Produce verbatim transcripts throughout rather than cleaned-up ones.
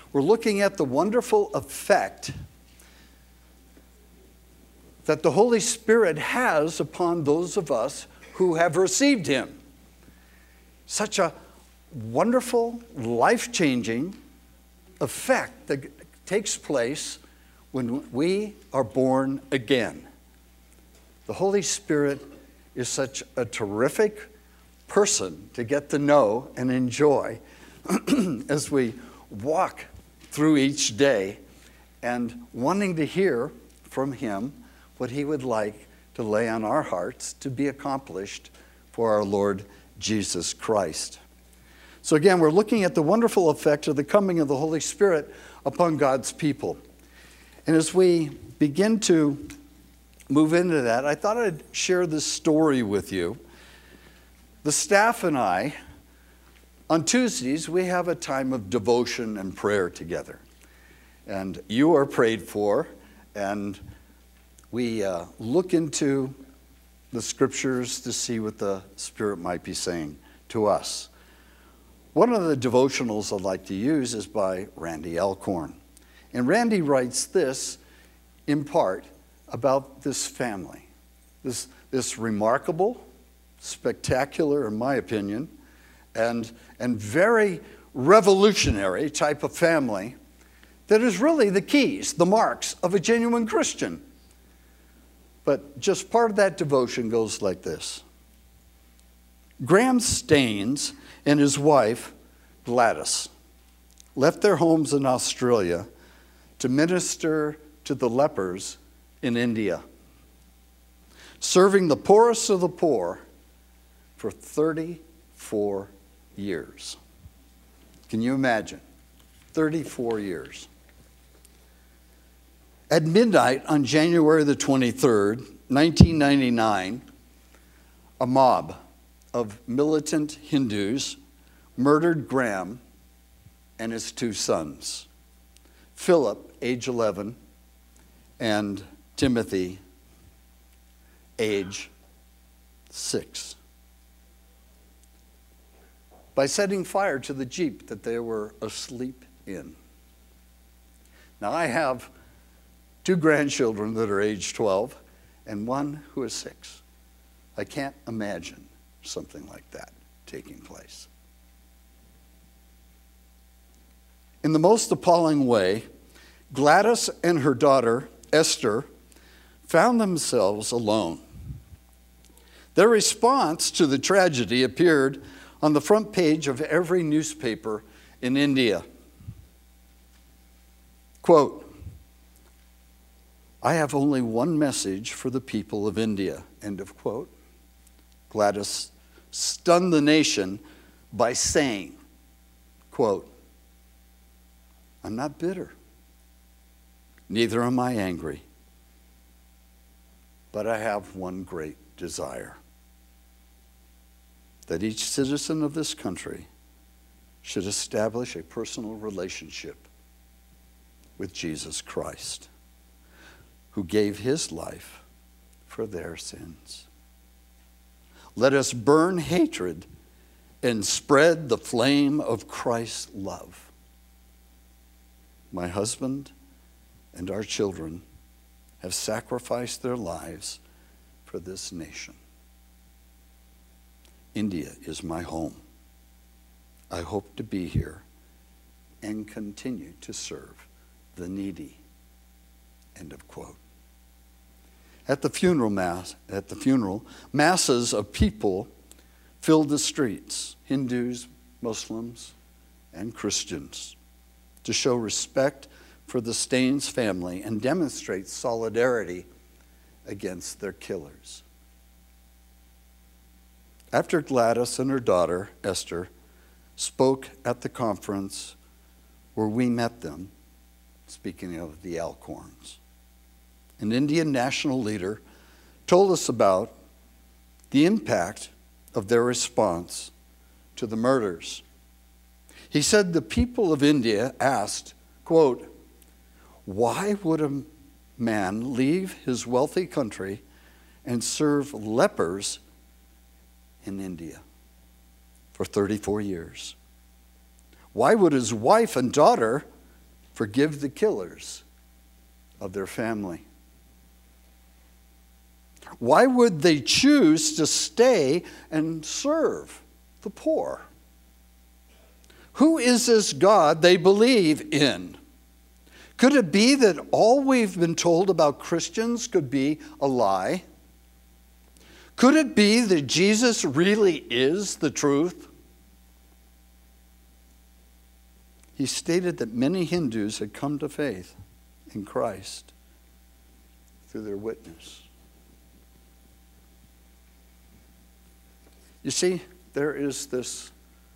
we're looking at the wonderful effect that the Holy Spirit has upon those of us who have received him. Such a wonderful, life-changing effect that takes place when we are born again. The Holy Spirit is such a terrific person to get to know and enjoy as we walk through each day and wanting to hear from him what he would like to lay on our hearts to be accomplished for our Lord Jesus Christ. So again, we're looking at the wonderful effect of the coming of the Holy Spirit upon God's people. And as we begin to move into that, I thought I'd share this story with you. The staff and I, on Tuesdays, we have a time of devotion and prayer together. And you are prayed for, and we uh, look into the scriptures to see what the Spirit might be saying to us. One of the devotionals I'd like to use is by Randy Alcorn. And Randy writes this in part about this family, this, this remarkable, spectacular, in my opinion, and, and very revolutionary type of family that is really the keys, the marks of a genuine Christian. But just part of that devotion goes like this. Graham Staines and his wife, Gladys, left their homes in Australia to minister to the lepers in India, serving the poorest of the poor for thirty-four years. Can you imagine? thirty-four years. At midnight on January the twenty-third, nineteen ninety-nine, a mob of militant Hindus murdered Graham and his two sons, Philip, age eleven, and Timothy, age six, by setting fire to the Jeep that they were asleep in. Now, I have two grandchildren that are age twelve and one who is six. I can't imagine something like that taking place. In the most appalling way, Gladys and her daughter, Esther, found themselves alone. Their response to the tragedy appeared on the front page of every newspaper in India. Quote, I have only one message for the people of India, end of quote. Gladys stunned the nation by saying, quote, I'm not bitter, neither am I angry, but I have one great desire, that each citizen of this country should establish a personal relationship with Jesus Christ, who gave his life for their sins. Let us burn hatred and spread the flame of Christ's love. My husband and our children have sacrificed their lives for this nation. India is my home. I hope to be here and continue to serve the needy. End of quote. At the funeral mass, at the funeral, masses of people filled the streets, Hindus, Muslims, and Christians, to show respect for the Staines family and demonstrate solidarity against their killers. After Gladys and her daughter, Esther, spoke at the conference where we met them, speaking of the Alcorns, an Indian national leader told us about the impact of their response to the murders. He said the people of India asked, quote, why would a man leave his wealthy country and serve lepers in India for thirty-four years? Why would his wife and daughter forgive the killers of their family. Why would they choose to stay and serve the poor? Who is this God they believe in? Could it be that all we've been told about Christians could be a lie? Could it be that Jesus really is the truth? He stated that many Hindus had come to faith in Christ through their witness. You see, there is this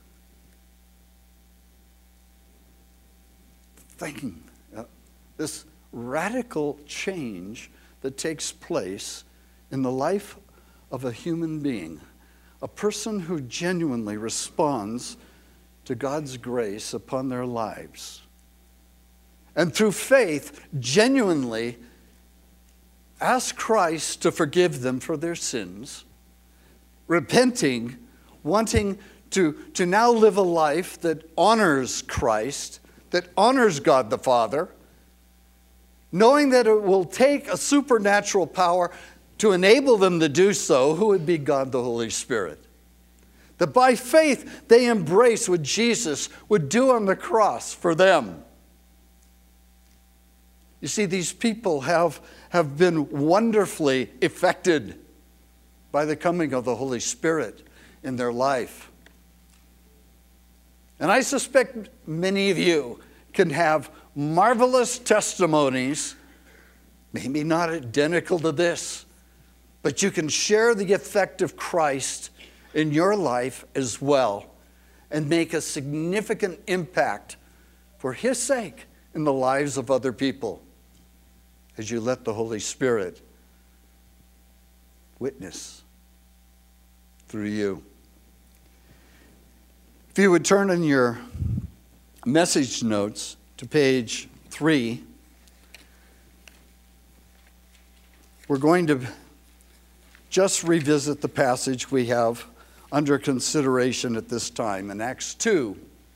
thing, uh, this radical change that takes place in the life of a human being, a person who genuinely responds to God's grace upon their lives. And through faith, genuinely ask Christ to forgive them for their sins, repenting, wanting to, to now live a life that honors Christ, that honors God the Father, knowing that it will take a supernatural power to enable them to do so, who would be God the Holy Spirit. That by faith they embrace what Jesus would do on the cross for them. You see, these people have, have been wonderfully affected by the coming of the Holy Spirit in their life. And I suspect many of you can have marvelous testimonies, maybe not identical to this, but you can share the effect of Christ in your life as well and make a significant impact for His sake in the lives of other people as you let the Holy Spirit witness through you. If you would turn in your message notes to page three, we're going to just revisit the passage we have under consideration at this time in Acts two,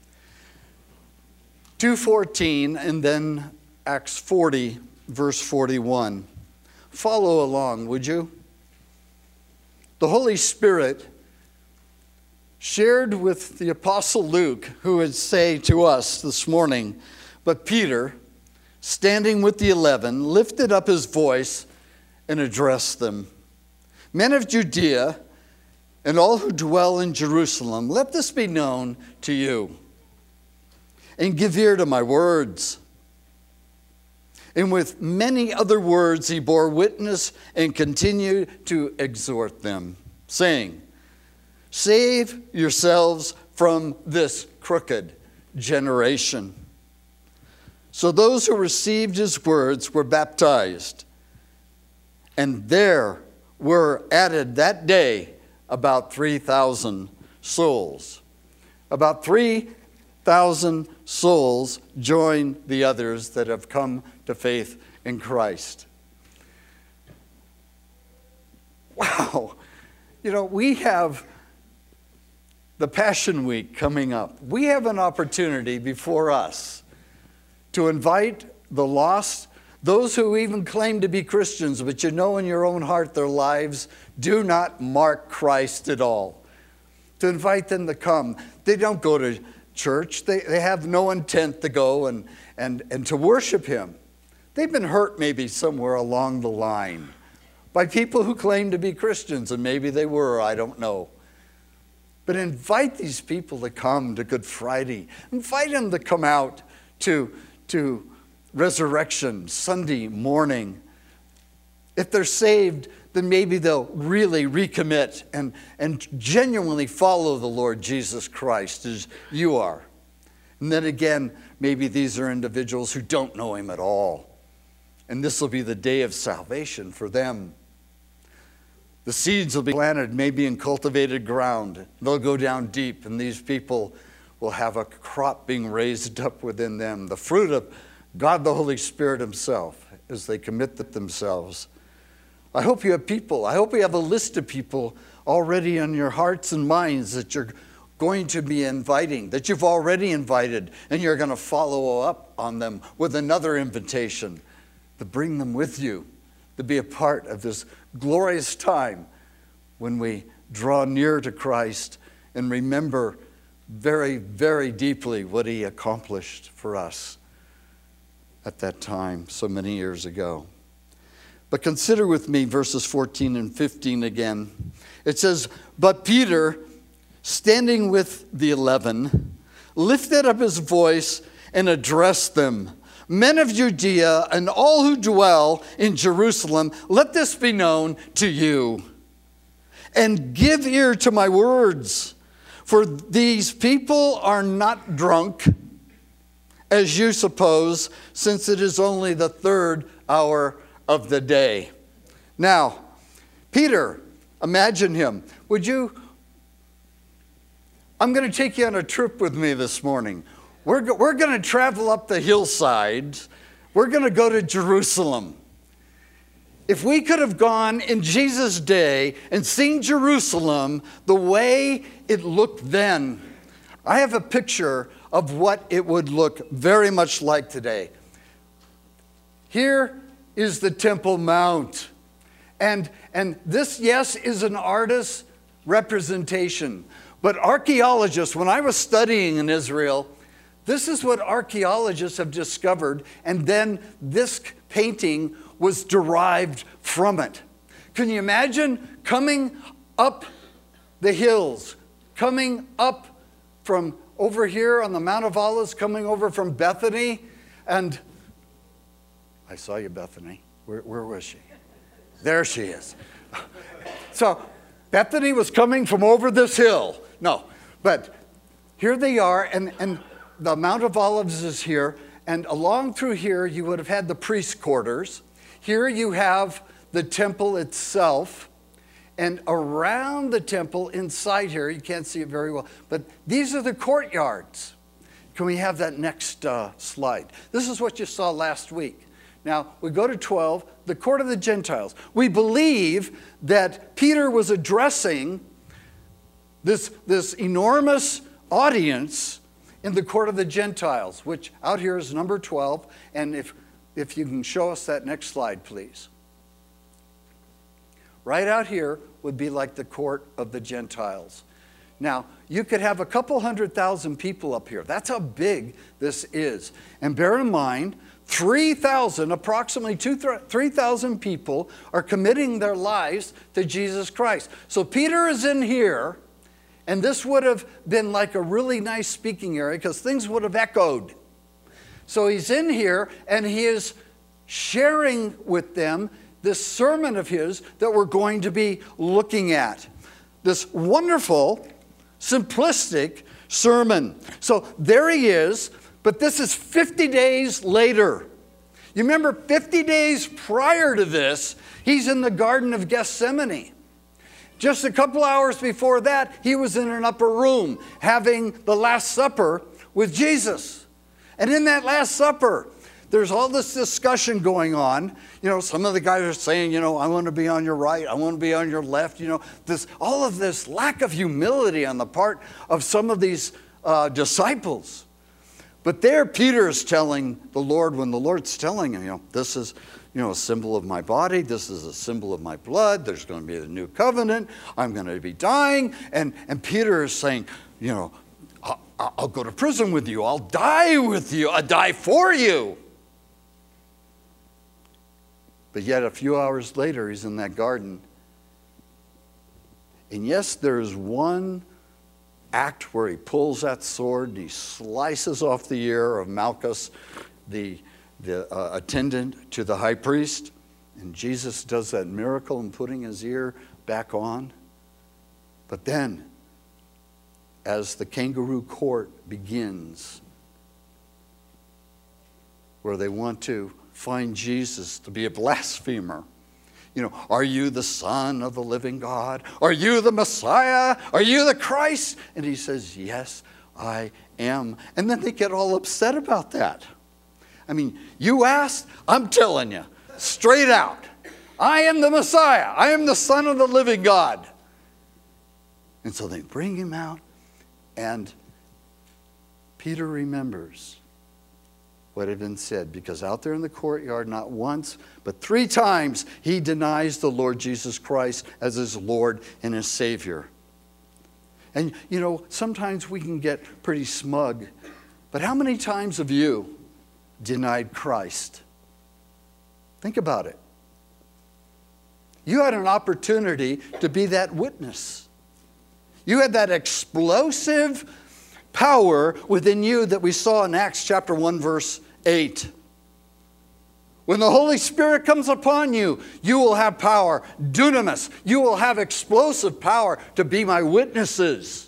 two fourteen, and then Acts forty, verse forty-one. Follow along, would you? The Holy Spirit shared with the Apostle Luke, who would say to us this morning, but Peter, standing with the eleven, lifted up his voice and addressed them. Men of Judea and all who dwell in Jerusalem, let this be known to you. And give ear to my words. And with many other words he bore witness and continued to exhort them, saying, save yourselves from this crooked generation. So those who received his words were baptized. And there were added that day about three thousand souls. About three thousand souls join the others that have come to faith in Christ. Wow. You know, we have the Passion Week coming up. We have an opportunity before us to invite the lost, those who even claim to be Christians, but you know in your own heart their lives do not mark Christ at all. To invite them to come. They don't go to church. They, they have no intent to go and, and, and to worship Him. They've been hurt maybe somewhere along the line by people who claim to be Christians, and maybe they were, I don't know. But invite these people to come to Good Friday. Invite them to come out to, to Resurrection Sunday morning. If they're saved, then maybe they'll really recommit and, and genuinely follow the Lord Jesus Christ as you are. And then again, maybe these are individuals who don't know Him at all. And this will be the day of salvation for them. The seeds will be planted maybe in cultivated ground. They'll go down deep, and these people will have a crop being raised up within them. The fruit of God the Holy Spirit Himself as they commit themselves. I hope you have people. I hope you have a list of people already on your hearts and minds that you're going to be inviting, that you've already invited, and you're going to follow up on them with another invitation to bring them with you, to be a part of this glorious time when we draw near to Christ and remember very, very deeply what he accomplished for us at that time so many years ago. But consider with me verses fourteen and fifteen again. It says, "But Peter, standing with the eleven, lifted up his voice and addressed them. 'Men of Judea and all who dwell in Jerusalem, let this be known to you. And give ear to my words. For these people are not drunk, as you suppose, since it is only the third hour of the day.'" Now, Peter, imagine him. Would you, I'm going to take you on a trip with me this morning. We're, go, we're going to travel up the hillside. We're going to go to Jerusalem. If we could have gone in Jesus' day and seen Jerusalem the way it looked then, I have a picture of what it would look very much like today. Here is the Temple Mount. And, and this, yes, is an artist's representation. But archaeologists, when I was studying in Israel, this is what archaeologists have discovered, and then this painting was derived from it. Can you imagine coming up the hills, coming up from over here on the Mount of Olives, coming over from Bethany, and I saw you, Bethany. Where, where was she? There she is. So Bethany was coming from over this hill. No, but here they are, and, and the Mount of Olives is here, and along through here you would have had the priest quarters. Here you have the temple itself, and around the temple inside here, you can't see it very well, but these are the courtyards. Can we have that next uh, slide? This is what you saw last week. Now, we go to twelve, the court of the Gentiles. We believe that Peter was addressing this, this enormous audience in the court of the Gentiles, which out here is number twelve. And if, if you can show us that next slide, please. Right out here would be like the court of the Gentiles. Now, you could have a couple hundred thousand people up here. That's how big this is. And bear in mind, three thousand, approximately three thousand people are committing their lives to Jesus Christ. So Peter is in here, and this would have been like a really nice speaking area because things would have echoed. So he's in here, and he is sharing with them this sermon of his that we're going to be looking at. This wonderful, simplistic sermon. So there he is, but this is fifty days later. You remember fifty days prior to this, he's in the Garden of Gethsemane. Just a couple hours before that, he was in an upper room having the Last Supper with Jesus. And in that Last Supper, there's all this discussion going on. You know, some of the guys are saying, you know, I want to be on your right, I want to be on your left. You know, this, all of this lack of humility on the part of some of these uh, disciples. But there Peter is telling the Lord, when the Lord's telling him, you know, this is, you know, a symbol of my body. This is a symbol of my blood. There's going to be a new covenant. I'm going to be dying. And, and Peter is saying, you know, I'll, I'll go to prison with you. I'll die with you. I'll die for you. But yet a few hours later, he's in that garden. And yes, there's one act where he pulls that sword and he slices off the ear of Malchus, the, the uh, attendant to the high priest. And Jesus does that miracle in putting his ear back on. But then, as the kangaroo court begins, where they want to find Jesus to be a blasphemer. You know, are you the Son of the living God? Are you the Messiah? Are you the Christ? And he says, yes, I am. And then they get all upset about that. I mean, you asked, I'm telling you, straight out. I am the Messiah. I am the Son of the living God. And so they bring him out, And Peter remembers what had been said, because out there in the courtyard, not once, but three times, he denies the Lord Jesus Christ as his Lord and his Savior. And, you know, sometimes we can get pretty smug, but how many times have you denied Christ? Think about it. You had an opportunity to be that witness. You had that explosive power within you that we saw in Acts chapter one, verse eight. When the Holy Spirit comes upon you, you will have power, dunamis. You will have explosive power to be my witnesses.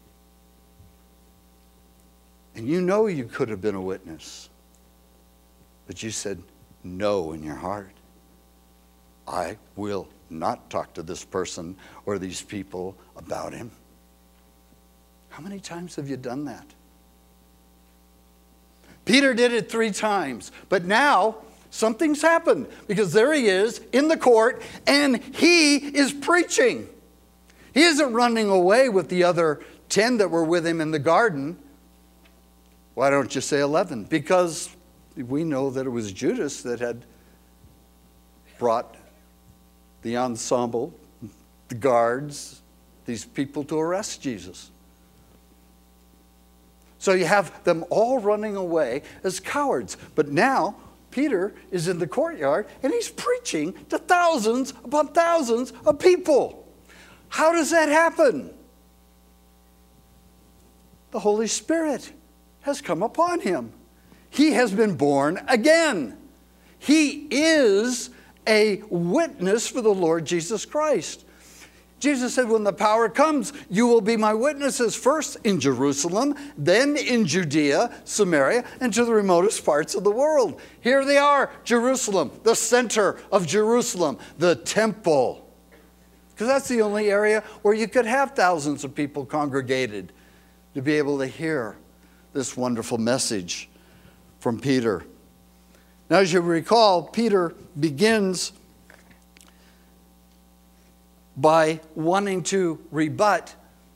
And you know you could have been a witness. But you said no in your heart. I will not talk to this person or these people about him. How many times have you done that? Peter did it three times, but now something's happened, because there he is in the court and he is preaching. He isn't running away with the other ten that were with him in the garden. Why don't you say eleven? Because we know that it was Judas that had brought the ensemble, the guards, these people to arrest Jesus. So you have them all running away as cowards. But now Peter is in the courtyard and he's preaching to thousands upon thousands of people. How does that happen? The Holy Spirit has come upon him. He has been born again. He is a witness for the Lord Jesus Christ. Jesus said, when the power comes, you will be my witnesses, first in Jerusalem, then in Judea, Samaria, and to the remotest parts of the world. Here they are, Jerusalem, the center of Jerusalem, the temple. Because that's the only area where you could have thousands of people congregated to be able to hear this wonderful message from Peter. Now, as you recall, Peter begins by wanting to rebut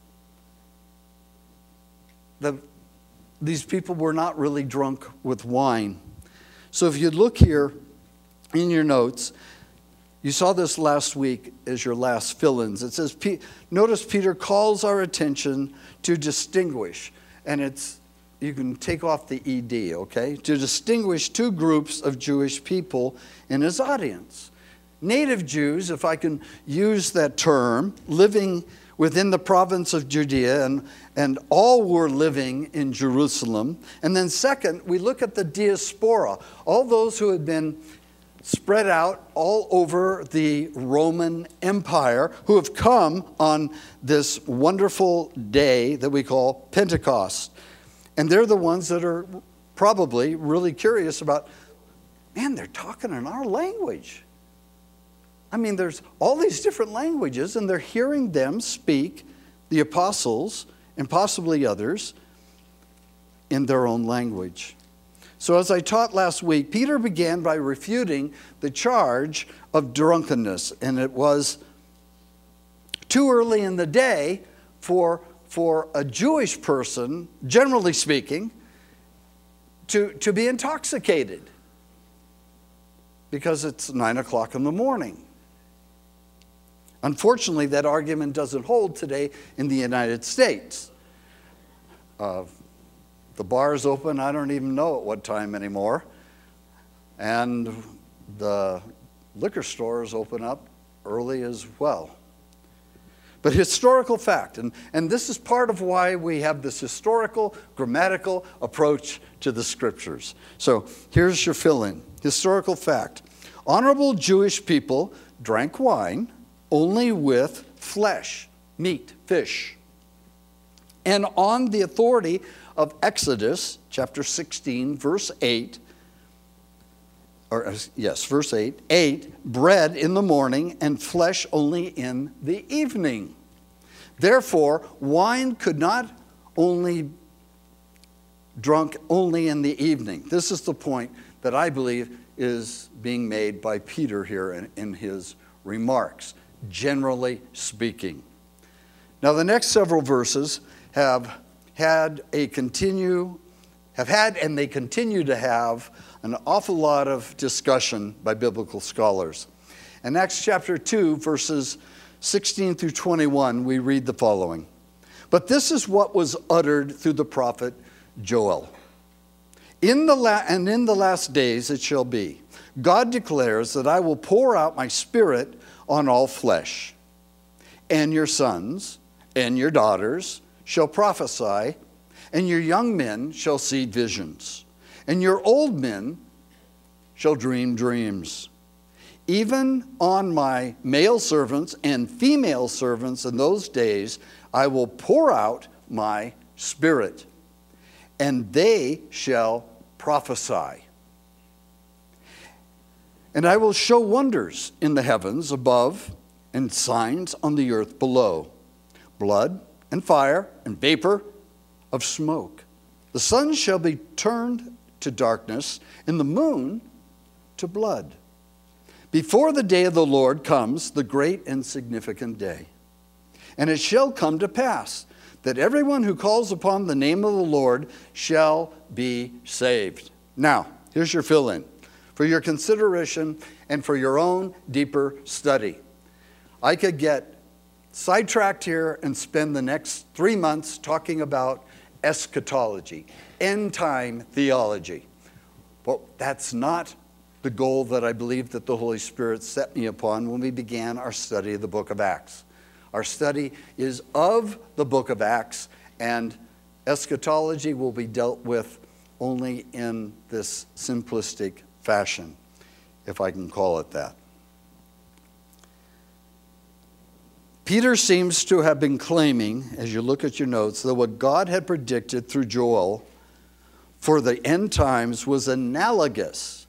that these people were not really drunk with wine. So if you look here in your notes, you saw this last week as your last fill-ins. It says, notice Peter calls our attention to distinguish, and it's, you can take off the E D, okay? To distinguish two groups of Jewish people in his audience. Native Jews, if I can use that term, living within the province of Judea, and, and all were living in Jerusalem. And then second, we look at the diaspora, all those who had been spread out all over the Roman Empire, who have come on this wonderful day that we call Pentecost. And they're the ones that are probably really curious about, man, they're talking in our language. I mean, there's all these different languages, and they're hearing them speak, the apostles, and possibly others, in their own language. So as I taught last week, Peter began by refuting the charge of drunkenness, and it was too early in the day for, for a Jewish person, generally speaking, to, to be intoxicated, because it's nine o'clock in the morning. Unfortunately, that argument doesn't hold today in the United States. Uh, the bars open, I don't even know at what time anymore. And the liquor stores open up early as well. But historical fact, and, and this is part of why we have this historical, grammatical approach to the scriptures. So here's your fill-in. Historical fact. Honorable Jewish people drank wine only with flesh, meat, fish. And on the authority of Exodus chapter sixteen, verse eight, or yes, verse eight, eight, bread in the morning and flesh only in the evening. Therefore, wine could not only drunk only in the evening. This is the point that I believe is being made by Peter here in, in his remarks. Generally speaking. Now the next several verses have had a continue, have had and they continue to have an awful lot of discussion by biblical scholars. In Acts chapter two, verses sixteen through twenty-one, we read the following. But this is what was uttered through the prophet Joel. In the la- and in the last days it shall be, God declares that I will pour out my spirit on all flesh, and your sons and your daughters shall prophesy, and your young men shall see visions, and your old men shall dream dreams. Even on my male servants and female servants in those days, I will pour out my spirit, and they shall prophesy. And I will show wonders in the heavens above and signs on the earth below, blood and fire and vapor of smoke. The sun shall be turned to darkness and the moon to blood, before the day of the Lord comes, the great and significant day. And it shall come to pass that everyone who calls upon the name of the Lord shall be saved. Now, here's your fill-in for your consideration and for your own deeper study. I could get sidetracked here and spend the next three months talking about eschatology, end-time theology. But that's not the goal that I believe that the Holy Spirit set me upon when we began our study of the book of Acts. Our study is of the book of Acts, and eschatology will be dealt with only in this simplistic fashion, if I can call it that. Peter seems to have been claiming, as you look at your notes, that what God had predicted through Joel for the end times was analogous,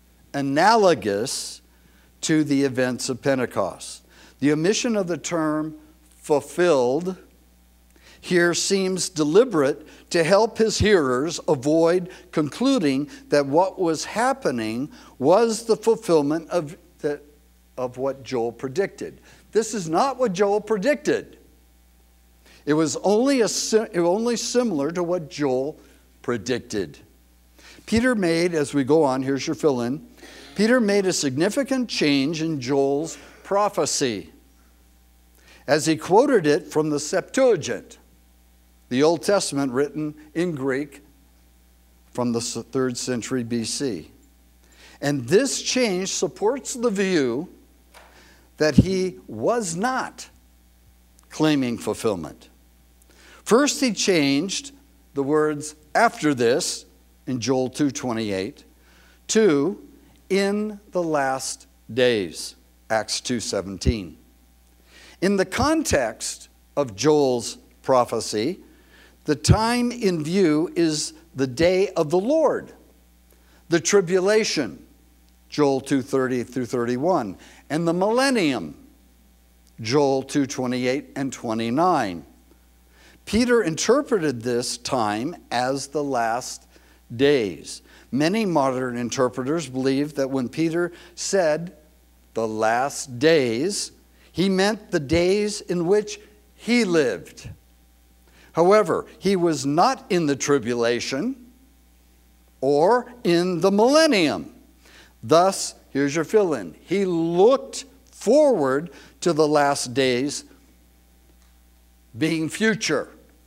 analogous to the events of Pentecost. The omission of the term fulfilled here seems deliberate to help his hearers avoid concluding that what was happening was the fulfillment of, the, of what Joel predicted. This is not what Joel predicted. It was only, a, it was only similar to what Joel predicted. Peter made, as we go on, here's your fill-in, Peter made a significant change in Joel's prophecy as he quoted it from the Septuagint, the Old Testament written in Greek from the third century B C. And this change supports the view that he was not claiming fulfillment. First, he changed the words after this in Joel two twenty-eight to in the last days, Acts two seventeen. In the context of Joel's prophecy, the time in view is the day of the Lord, the tribulation, Joel two thirty through thirty-one, and the millennium, Joel two twenty-eight and twenty-nine. Peter interpreted this time as the last days. Many modern interpreters believe that when Peter said the last days, he meant the days in which he lived. However, he was not in the tribulation or in the millennium. Thus, here's your fill-in. He looked forward to the last days being future.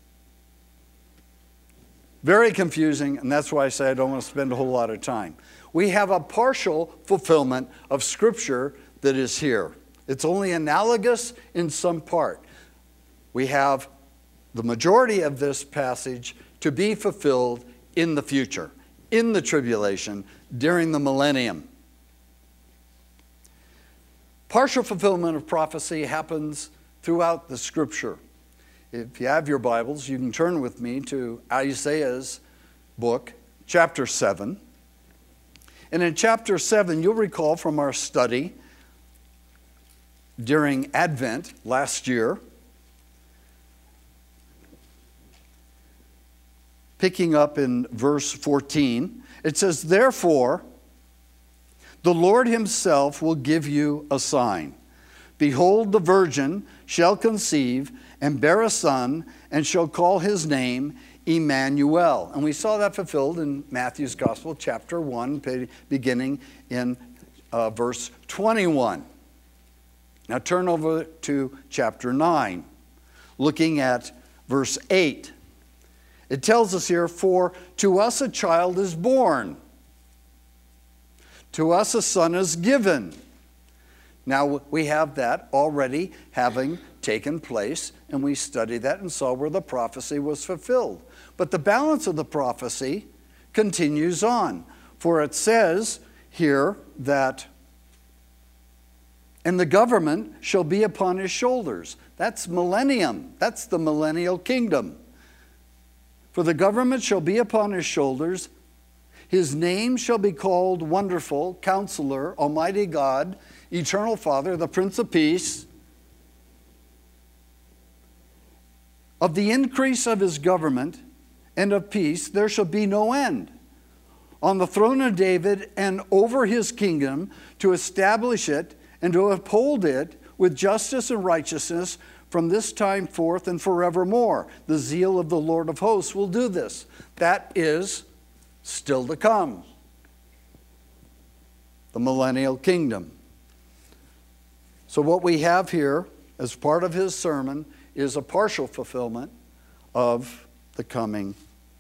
Very confusing, and that's why I say I don't want to spend a whole lot of time. We have a partial fulfillment of Scripture that is here. It's only analogous in some part. We have the majority of this passage to be fulfilled in the future, in the tribulation, during the millennium. Partial fulfillment of prophecy happens throughout the Scripture. If you have your Bibles, you can turn with me to Isaiah's book, chapter seven. And in chapter seven, you'll recall from our study during Advent last year, picking up in verse fourteen, it says, "Therefore, the Lord himself will give you a sign. Behold, the virgin shall conceive and bear a son, and shall call his name Emmanuel. And we saw that fulfilled in Matthew's Gospel, chapter one, beginning in uh, verse twenty-one. Now turn over to chapter nine, looking at verse eight. It tells us here, for to us a child is born, to us a son is given. Now we have that already having taken place, and we studied that and saw where the prophecy was fulfilled. But the balance of the prophecy continues on, for it says here that, and the government shall be upon his shoulders. That's millennium. That's the millennial kingdom. For the government shall be upon his shoulders. His name shall be called Wonderful, Counselor, Almighty God, Eternal Father, the Prince of Peace. Of the increase of his government and of peace there shall be no end, on the throne of David and over his kingdom, to establish it and to uphold it with justice and righteousness from this time forth and forevermore. The zeal of the Lord of hosts will do this. That is still to come. The millennial kingdom. So what we have here as part of his sermon is a partial fulfillment of the coming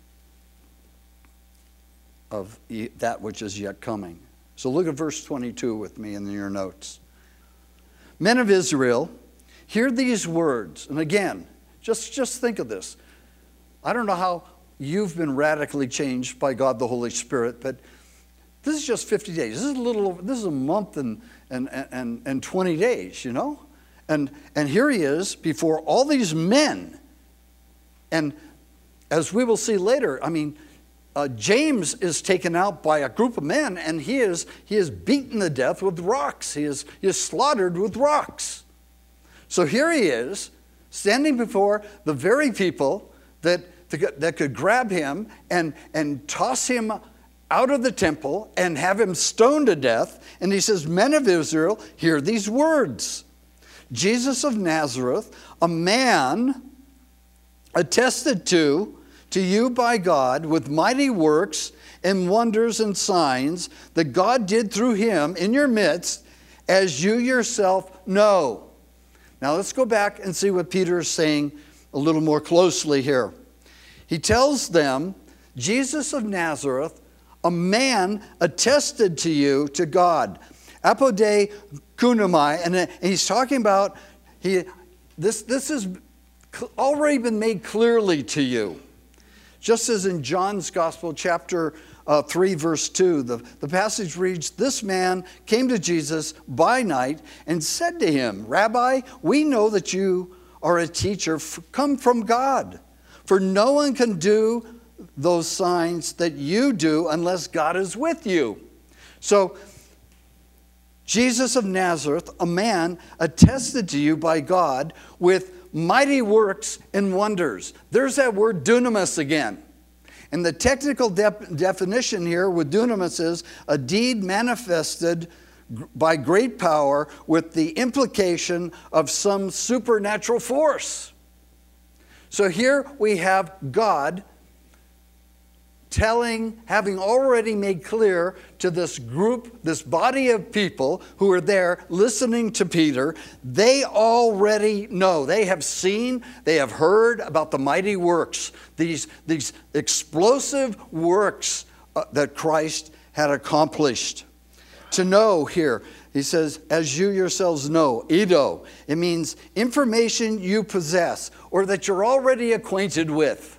of that which is yet coming. So look at verse twenty-two with me in your notes. Men of Israel, hear these words. And again, just, just think of this. I don't know how you've been radically changed by God the Holy Spirit, but this is just fifty days. This is a little over, this is a month and, and, and, and twenty days, you know? And, and here he is before all these men. And as we will see later, I mean, uh, James is taken out by a group of men, and he is, he is beaten to death with rocks. He is, he is slaughtered with rocks. So here he is, standing before the very people that, that could grab him and, and toss him out of the temple and have him stoned to death. And he says, men of Israel, hear these words. Jesus of Nazareth, a man attested to, to you by God with mighty works and wonders and signs that God did through him in your midst, as you yourself know. Now let's go back and see what Peter is saying a little more closely here. He tells them, Jesus of Nazareth, a man attested to you to God. Apode kunamai, and he's talking about, he, this, this has already been made clearly to you. Just as in John's Gospel, chapter uh, three, verse two, the, the passage reads, this man came to Jesus by night and said to him, Rabbi, we know that you are a teacher come from God, for no one can do those signs that you do unless God is with you. So, Jesus of Nazareth, a man attested to you by God with mighty works and wonders. There's that word dunamis again. And the technical de- definition here with dunamis is a deed manifested by great power with the implication of some supernatural force. So here we have God telling, having already made clear to this group, this body of people who are there listening to Peter, they already know. They have seen, they have heard about the mighty works, these, these explosive works uh, that Christ had accomplished. To know here, he says, as you yourselves know, Edo, it means information you possess or that you're already acquainted with.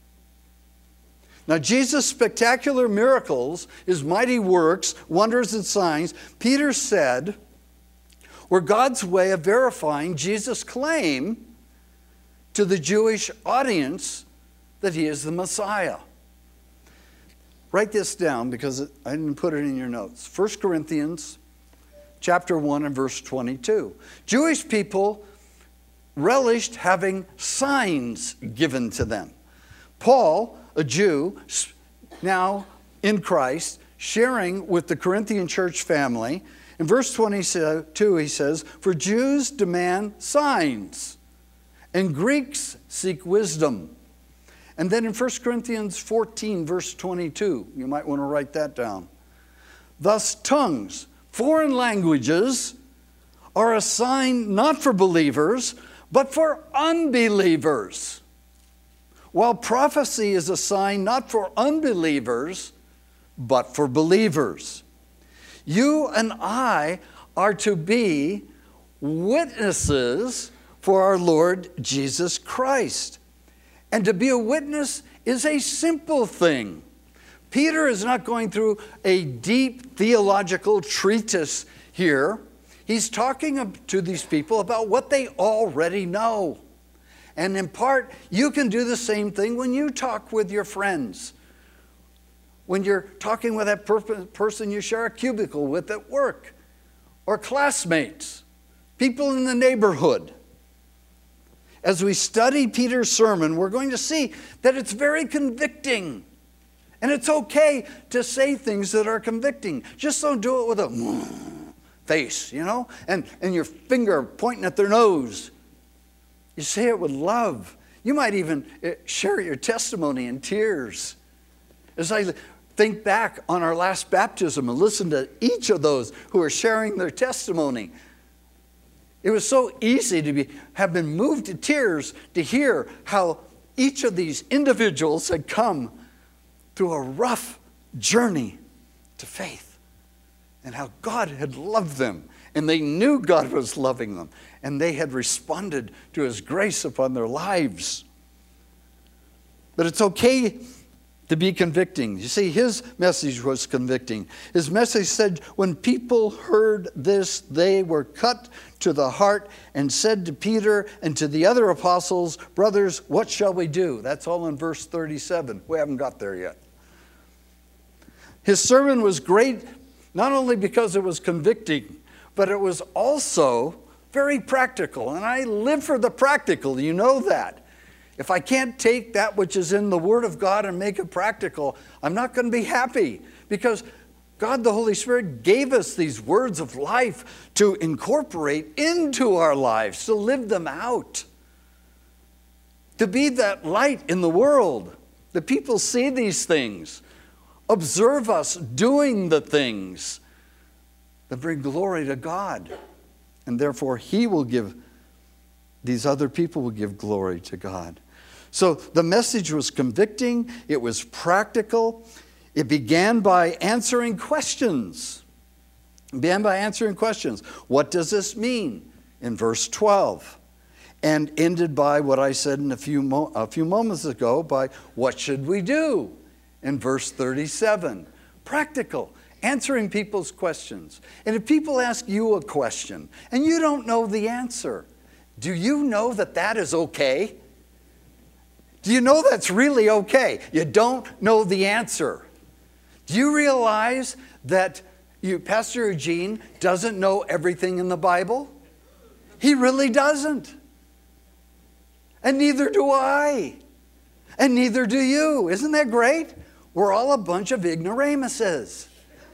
Now, Jesus' spectacular miracles, his mighty works, wonders and signs, Peter said, were God's way of verifying Jesus' claim to the Jewish audience that he is the Messiah. Write this down because I didn't put it in your notes. First Corinthians chapter one and verse twenty-two. Jewish people relished having signs given to them. Paul, a Jew, now in Christ, sharing with the Corinthian church family. In verse twenty-two, he says, for Jews demand signs, and Greeks seek wisdom. And then in First Corinthians fourteen, verse twenty-two, you might want to write that down. Thus, tongues, foreign languages, are a sign not for believers, but for unbelievers. While prophecy is a sign not for unbelievers, but for believers. You and I are to be witnesses for our Lord Jesus Christ. And to be a witness is a simple thing. Peter is not going through a deep theological treatise here. He's talking to these people about what they already know. And in part, you can do the same thing when you talk with your friends. When you're talking with that per- person you share a cubicle with at work, or classmates, people in the neighborhood. As we study Peter's sermon, we're going to see that it's very convicting. And it's okay to say things that are convicting. Just don't do it with a face, you know, and, and your finger pointing at their nose. You say it with love. You might even share your testimony in tears. As I think back on our last baptism and listen to each of those who are sharing their testimony, it was so easy to be, have been moved to tears to hear how each of these individuals had come through a rough journey to faith and how God had loved them and they knew God was loving them and they had responded to his grace upon their lives. But it's okay to be convicting. You see, his message was convicting. His message said, when people heard this, they were cut to the heart and said to Peter and to the other apostles, brothers, what shall we do? That's all in verse thirty-seven. We haven't got there yet. His sermon was great, not only because it was convicting, but it was also very practical. And I live for the practical, you know that. If I can't take that which is in the Word of God and make it practical, I'm not going to be happy, because God the Holy Spirit gave us these words of life to incorporate into our lives, to live them out, to be that light in the world. The people see these things, observe us doing the things that bring glory to God, and therefore He will give, these other people will give glory to God. So the message was convicting, it was practical, it began by answering questions. It began by answering questions. What does this mean? In verse twelve. And ended by what I said in a few, mo- a few moments ago, by what should we do? In verse thirty-seven. Practical, answering people's questions. And if people ask you a question and you don't know the answer, do you know that that is okay? Do you know that's really okay? You don't know the answer. Do you realize that you, Pastor Eugene doesn't know everything in the Bible? He really doesn't. And neither do I. And neither do you. Isn't that great? We're all a bunch of ignoramuses.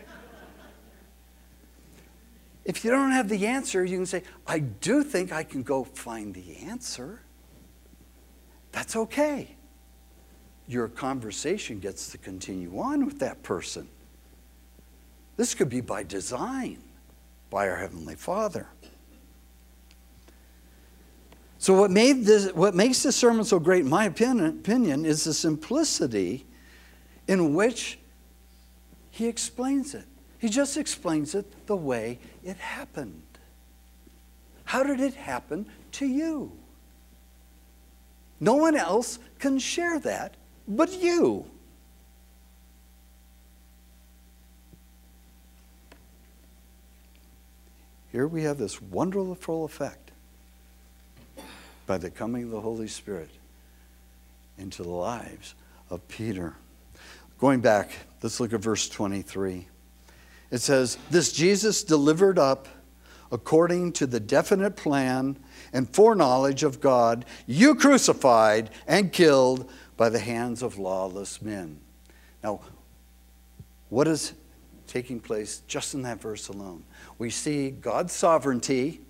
If you don't have the answer, you can say, I do think I can go find the answer. That's okay. Your conversation gets to continue on with that person. This could be by design, by our Heavenly Father. So what made this, what makes this sermon so great, in my opinion, is the simplicity in which he explains it. He just explains it the way it happened. How did it happen to you? No one else can share that but you. Here we have this wonderful effect by the coming of the Holy Spirit into the lives of Peter. Going back, let's look at verse twenty-three. It says, this Jesus delivered up according to the definite plan and foreknowledge of God, you crucified and killed by the hands of lawless men. Now, what is taking place just in that verse alone? We see God's sovereignty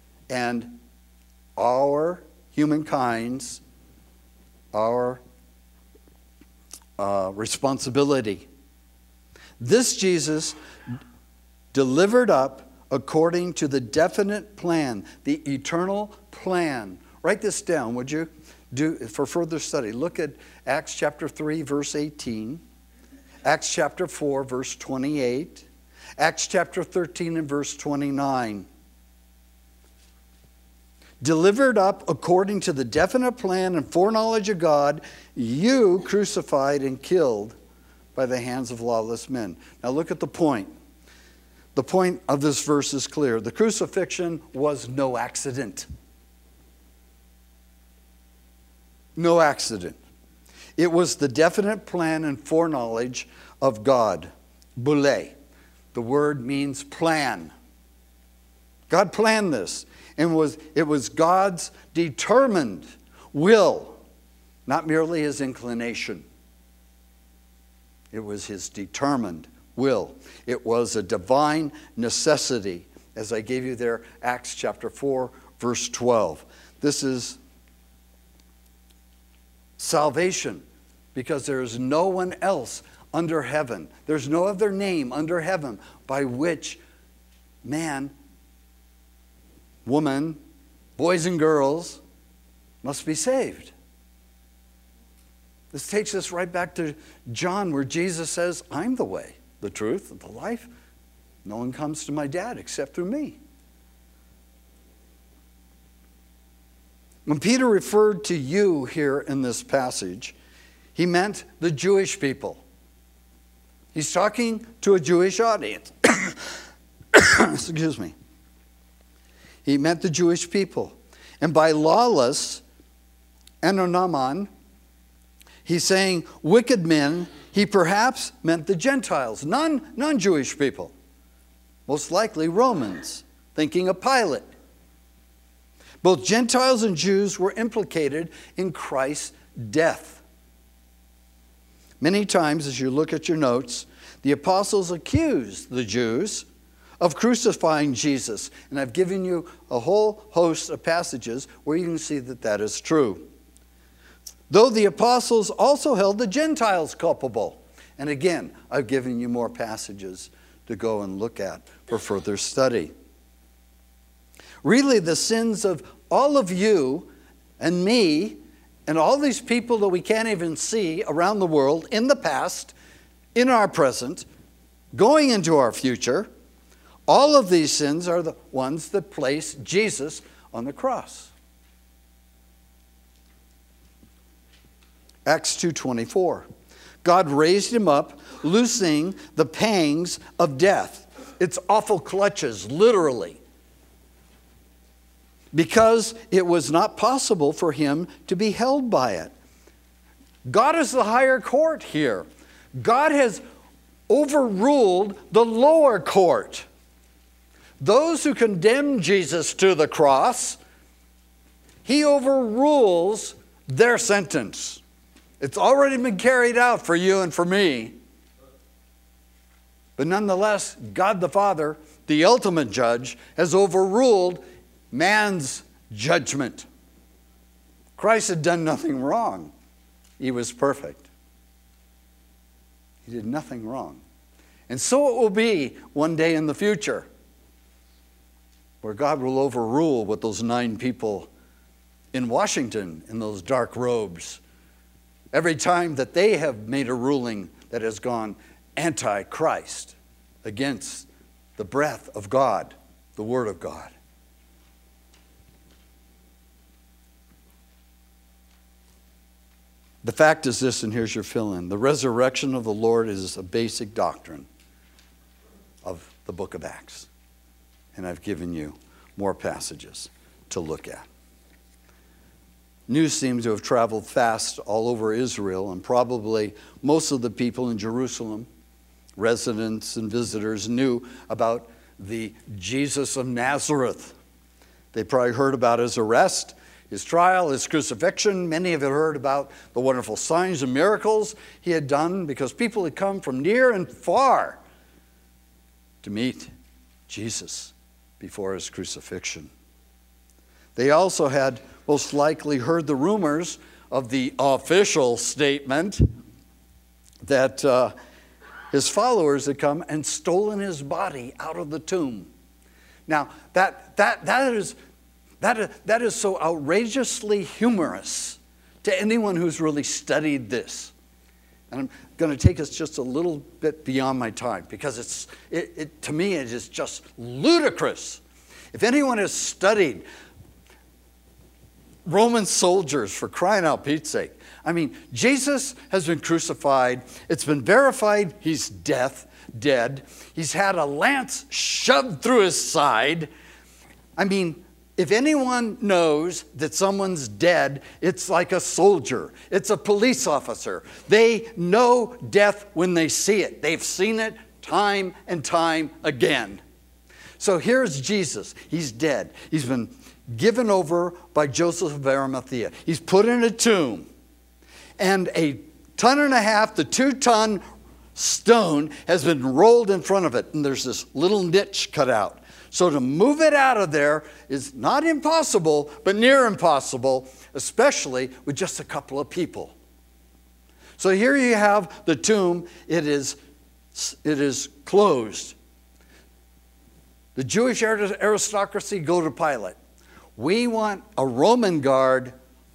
and our humankind's, our uh, responsibility. This Jesus delivered up according to the definite plan, the eternal plan. Write this down, would you? Do for further study. Look at Acts chapter three, verse eighteen. Acts chapter four, verse twenty-eight. Acts chapter thirteen and verse twenty-nine. Delivered up according to the definite plan and foreknowledge of God, you crucified and killed by the hands of lawless men. Now look at the point. The point of this verse is clear. The crucifixion was no accident. No accident. It was the definite plan and foreknowledge of God. Boule. The word means plan. God planned this. And was, it was God's determined will, not merely his inclination. It was his determined will. It was a divine necessity, as I gave you there, Acts chapter four, verse twelve. This is salvation, because there is no one else under heaven. There's no other name under heaven by which man, woman, boys and girls must be saved. This takes us right back to John, where Jesus says, I'm the way, the truth, and the life. No one comes to my dad except through me. When Peter referred to you here in this passage, he meant the Jewish people. He's talking to a Jewish audience. Excuse me. He meant the Jewish people. And by lawless, enonomon, he's saying wicked men. He perhaps meant the Gentiles, non, non-Jewish people. Most likely Romans, thinking of Pilate. Both Gentiles and Jews were implicated in Christ's death. Many times, as you look at your notes, the apostles accused the Jews of crucifying Jesus. And I've given you a whole host of passages where you can see that that is true. Though the apostles also held the Gentiles culpable. And again, I've given you more passages to go and look at for further study. Really, the sins of all of you and me and all these people that we can't even see around the world in the past, in our present, going into our future, all of these sins are the ones that place Jesus on the cross. Acts two twenty-four. God raised him up, loosing the pangs of death. It's awful clutches, literally. Because it was not possible for him to be held by it. God is the higher court here. God has overruled the lower court. Those who condemn Jesus to the cross, he overrules their sentence. It's already been carried out for you and for me. But nonetheless, God the Father, the ultimate judge, has overruled man's judgment. Christ had done nothing wrong. He was perfect. He did nothing wrong. And so it will be one day in the future, where God will overrule what those nine people in Washington in those dark robes, every time that they have made a ruling that has gone anti-Christ, against the breath of God, the Word of God. The fact is this, and here's your fill-in. The resurrection of the Lord is a basic doctrine of the book of Acts. And I've given you more passages to look at. News seems to have traveled fast all over Israel, and probably most of the people in Jerusalem, residents and visitors, knew about the Jesus of Nazareth. They probably heard about his arrest, his trial, his crucifixion. Many have heard about the wonderful signs and miracles he had done, because people had come from near and far to meet Jesus before his crucifixion. They also had most likely heard the rumors of the official statement that uh, his followers had come and stolen his body out of the tomb. Now, that, that, that, is, that, is, that is so outrageously humorous to anyone who's really studied this. And I'm going to take us just a little bit beyond my time because it's, it, it, to me it is just ludicrous. If anyone has studied Roman soldiers, for crying out Pete's sake, I mean, Jesus has been crucified. It's been verified he's death, dead. He's had a lance shoved through his side. I mean, if anyone knows that someone's dead, it's like a soldier. It's a police officer. They know death when they see it. They've seen it time and time again. So here's Jesus. He's dead. He's been given over by Joseph of Arimathea. He's put in a tomb. And a ton and a half to two ton stone has been rolled in front of it. And there's this little niche cut out. So to move it out of there is not impossible, but near impossible, especially with just a couple of people. So here you have the tomb. It is, it is closed. The Jewish aristocracy go to Pilate. We want a Roman guard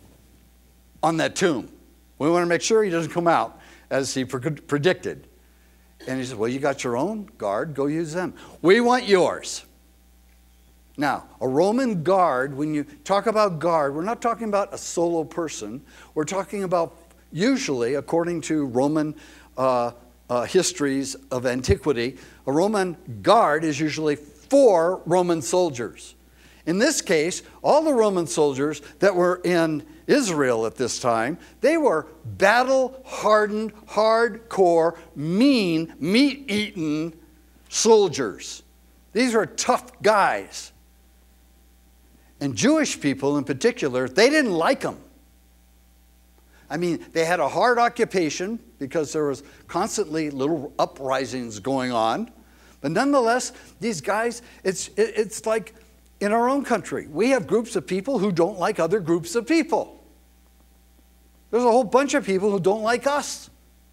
on that tomb. We want to make sure he doesn't come out as he predicted. And he said, well, you got your own guard. Go use them. We want yours. Now, a Roman guard, when you talk about guard, we're not talking about a solo person. We're talking about, usually, according to Roman uh, uh, histories of antiquity, a Roman guard is usually four Roman soldiers. In this case, all the Roman soldiers that were in Israel at this time, they were battle-hardened, hardcore, mean, meat-eating soldiers. These were tough guys. And Jewish people in particular, they didn't like them. I mean, they had a hard occupation because there was constantly little uprisings going on. But nonetheless, these guys, it's, it, it's like in our own country. We have groups of people who don't like other groups of people. There's a whole bunch of people who don't like us.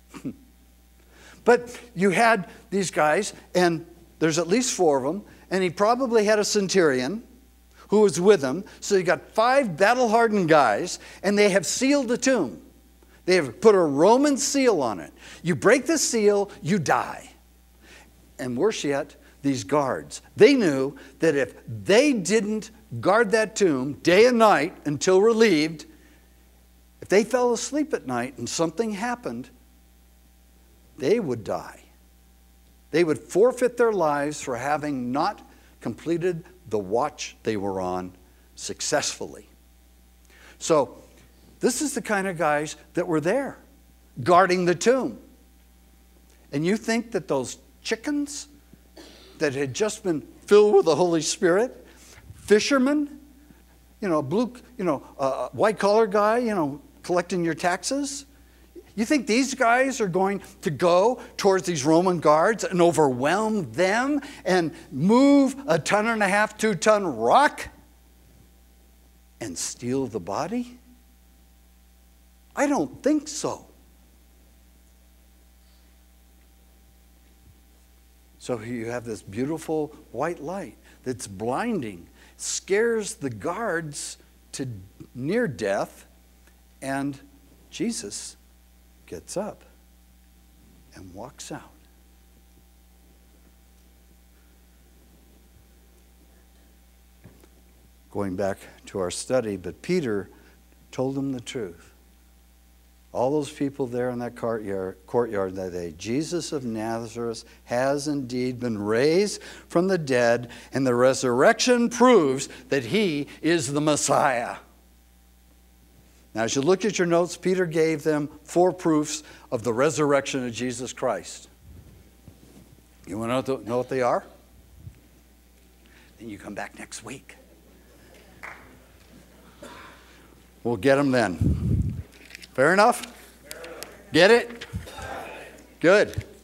But you had these guys, and there's at least four of them, and he probably had a centurion who was with him. So you got five battle-hardened guys, and they have sealed the tomb. They have put a Roman seal on it. You break the seal, you die. And worse yet, these guards, they knew that if they didn't guard that tomb day and night until relieved, if they fell asleep at night and something happened, they would die. They would forfeit their lives for having not completed the watch they were on successfully. So this is the kind of guys that were there, guarding the tomb. And you think that those chickens that had just been filled with the Holy Spirit, fishermen, you know, blue, you know, uh, white-collar guy, you know, collecting your taxes, you think these guys are going to go towards these Roman guards and overwhelm them and move a ton and a half, two-ton rock and steal the body? I don't think so. So you have this beautiful white light that's blinding, scares the guards to near death, and Jesus gets up and walks out. Going back to our study, but Peter told them the truth. All those people there in that courtyard, courtyard that day, Jesus of Nazareth has indeed been raised from the dead, and the resurrection proves that he is the Messiah. Now, as you look at your notes, Peter gave them four proofs of the resurrection of Jesus Christ. You want to know what they are? Then you come back next week. We'll get them then. Fair enough? Get it? Good.